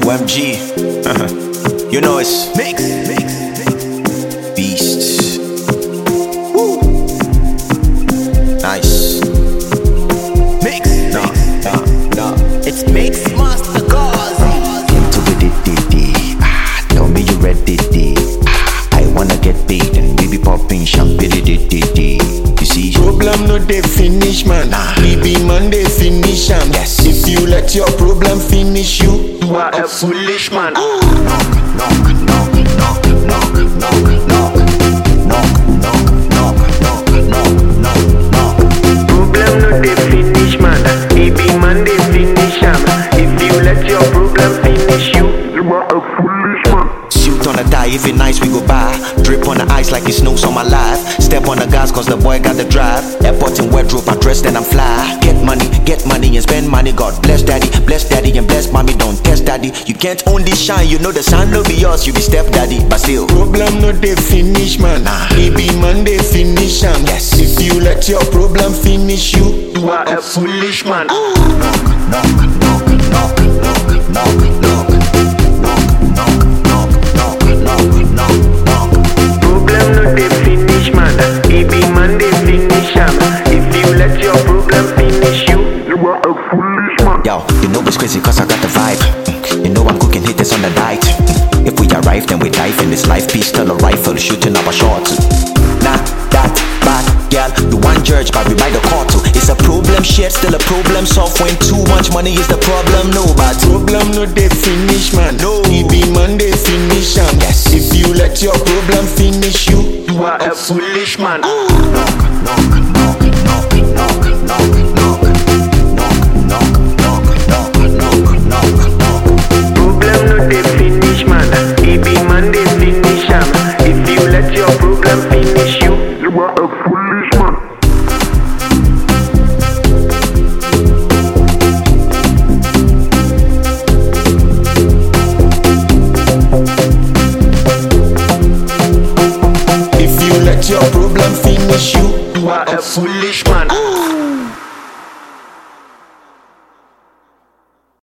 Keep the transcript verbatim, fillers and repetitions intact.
O M G. You know it's mix, mix, beast. Woo. Nice. Mix, no, no, no. It's Mix Master Gazi. Into the D-D-D. Ah, tell me you ready, D. Ah, I wanna get paid and we be popping champagne, D-D-D. You see, problem no dey finish, man. Nah. We be man dey finish, am. Yes. If you let your problem finish you, you are a foolish man. knock, knock, knock, knock, knock, knock, knock, knock, knock, knock, knock, knock, knock. Problem no dey finish, man. We be man dey finish, am. If you let your problem finish you, you are a foolish man. Suit on a tie, if it nice we go buy. Drip on the ice like it snows on my life. Step on the gas cause the boy got the drive. Airport in wardrobe, I dress then I'm fly. Get money, get money and spend money. God bless daddy, bless daddy and bless mommy. Don't test daddy. You can't only shine, you know the sun no be yours. You be step daddy, but still. Problem no dey finish, man. Nah. We be man dey finish, am. Yes. If you let your problem finish you, you are a foolish man. Knock, knock, knock, knock, knock, knock, knock, knock, knock, knock, knock, knock, knock. Problem no dey finish, man. We be man dey finish, am. If you let your problem finish you, you are a foolish man. Yo, you know it's crazy cause I got the vibe. You know I'm cooking hitters on the night. If we arrive then we dive in this life. Pistol or rifle, shooting our shots. Nah, that bad girl, you want judge but we buy the car too. It's a problem shared, still a problem solved. When too much money is the problem, no but Problem no dey finish, man. No. We be man dey finish, am. Yes. If you let your problem finish you, you are a foolish man. knock, knock, knock, knock, knock, knock, knock, knock, knock, knock, knock, knock, knock. Problem no dey finish, man. We be man dey finish, am. If you let your problem finish you, you are a foolish man. If you let your problem finish you, you are a foolish man.